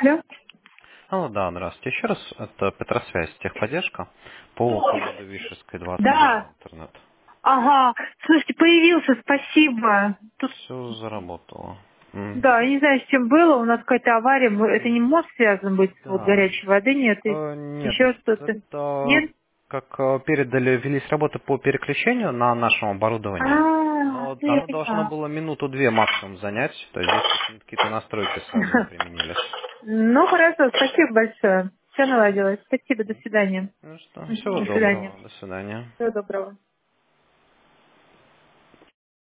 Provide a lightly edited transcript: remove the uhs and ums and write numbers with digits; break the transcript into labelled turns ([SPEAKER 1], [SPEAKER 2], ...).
[SPEAKER 1] Алло.
[SPEAKER 2] Алло, да, здравствуйте. Еще раз, это Петросвязь, техподдержка по поводу Вишерской 29
[SPEAKER 1] Да.
[SPEAKER 2] интернет.
[SPEAKER 1] Ага. Слушайте, появился, спасибо. Тут,
[SPEAKER 2] Все заработало. М.
[SPEAKER 1] да, я не знаю, с чем было. У нас какая-то авария. Это не может связано быть с вот
[SPEAKER 2] Да.
[SPEAKER 1] горячей воды, нет? И
[SPEAKER 2] Нет,
[SPEAKER 1] еще что-то.
[SPEAKER 2] это
[SPEAKER 1] Нет?
[SPEAKER 2] как передали, велись работы по переключению на нашем оборудовании. Но
[SPEAKER 1] Я
[SPEAKER 2] оно должно
[SPEAKER 1] поняла.
[SPEAKER 2] было минуту-две максимум занять. То есть здесь какие-то настройки сложные применились.
[SPEAKER 1] Ну, хорошо, спасибо большое. Все наладилось. Спасибо, до свидания.
[SPEAKER 2] Ну что, всего
[SPEAKER 1] До свидания.
[SPEAKER 2] доброго. До свидания.
[SPEAKER 1] Всего доброго.